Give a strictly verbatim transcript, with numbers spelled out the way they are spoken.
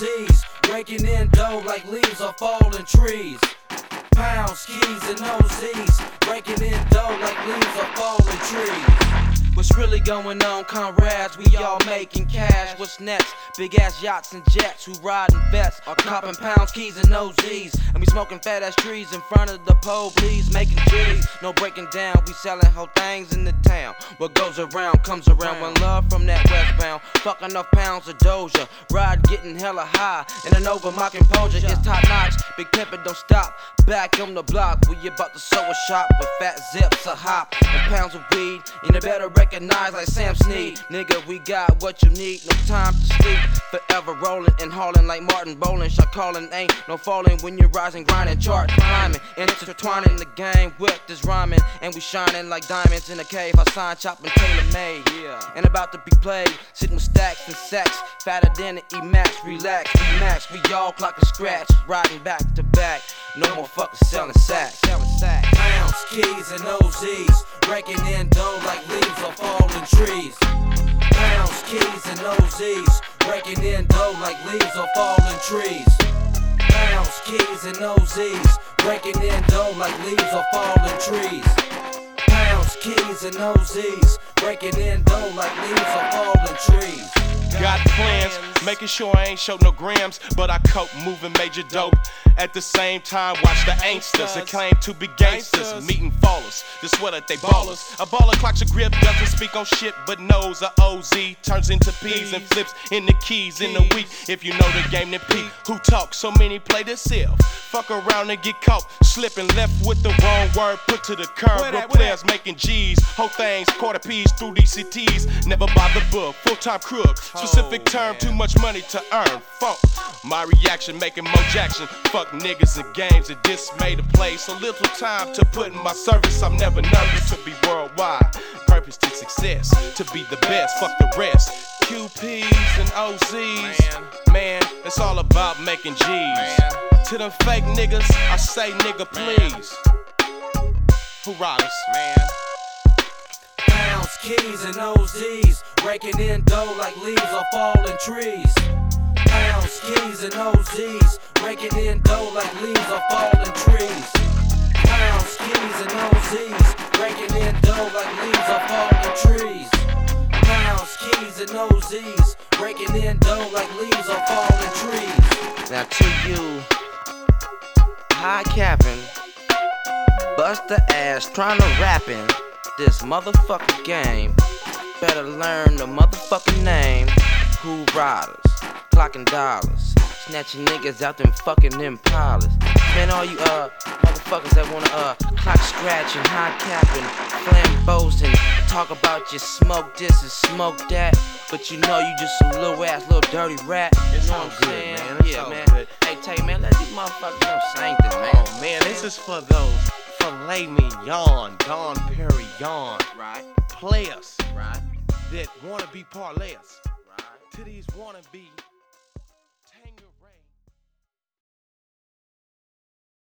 Z's, raking in dough like leaves off falling trees. Pounds, keys, and O Z's, raking in dough like leaves off falling trees. What's really going on, comrades? We all making cash. What's next? Big ass yachts and jets who riding vets are copping pounds, keys, and O Z's. And we smoking fat ass trees in front of the police, making G's. No breaking down, we selling whole things in the town. What goes around comes around. One love from that westbound. Fuck enough pounds of Doja. Ride getting hella high in an over my composure. It's top notch, big pimpin' don't stop. Back on the block, we about to sew a shop with fat zips, a hop, and pounds of weed. And you better recognize like Sam Snead. Nigga, we got what you need, no time to sleep. Forever rolling and hauling like Martin Bowling. Shot calling, ain't no falling when you're rising, grinding, chart climbing. Intertwining the game with this rhyming. And we shining like diamonds in a cave. I sign, chopping, tailor made. Yeah. And about to be played, sitting with stacks and sacks. Fatter than an E-Max, relax, E-Max. We all clock and scratch, riding back to back. No more fucking selling sacks. Pounds, keys, and O Z's, raking in dough like leaves off falling trees. Pounds, keys, and O Z's, raking in dough like leaves off falling trees. Pounds, keys, and O Z's, raking in dough like leaves off falling trees. Pounds, keys, and O Z's, raking in dough like leaves off falling trees. Got plans, making sure I ain't show no grams, but I cope moving major dope. At the same time, watch the ain'sters that claim to be gangsters, meeting fallers. The sweater they ballers. A baller clocks a grip, doesn't speak on shit, but knows a O Z turns into P's and flips into keys in a week. If you know the game, then P. Who talk? So many play themselves. Fuck around and get caught slipping left with the wrong word put to the curb. Real players making G's, whole things, quarter P's through D C T's. Never bother book, full time crook. Specific term, too much money to earn. Funk. My reaction making Mo Jackson. Fuck niggas and games and dismay the play. So little time to put in my service. I'm never nervous to be worldwide. Purpose to success, to be the best. Fuck the rest. Q Ps and O Z's. Man, man it's all about making G's. Man. To them fake niggas, I say nigga please. Who riders? Man. Pounds, keys, and O Z's, raking in dough like leaves off falling trees. Pounds, keys, and O Z's, raking in dough like leaves off falling trees. Pounds, keys, and O Z's, raking in dough like leaves off falling trees. Pounds, keys, and O Z's, raking in dough like leaves off falling trees. Now to you, high capping, bust the ass trying to rap in this motherfucking game. Better learn the motherfucking name. Who riders? Clocking dollars, snatching niggas out them fucking Impalas. Man, all you uh motherfuckers that wanna uh clock scratching, high capping, flambeaus and talk about you smoke this and smoke that, but you know you just a little ass little dirty rat. You know what I'm saying? Man. It's yeah, all man. Good. Hey, tell you, man, let these motherfuckers know something, man. Oh man, this is for those filet mignon, Don Perignon, Right, players right, that wanna be parlayers. right. To these wanna be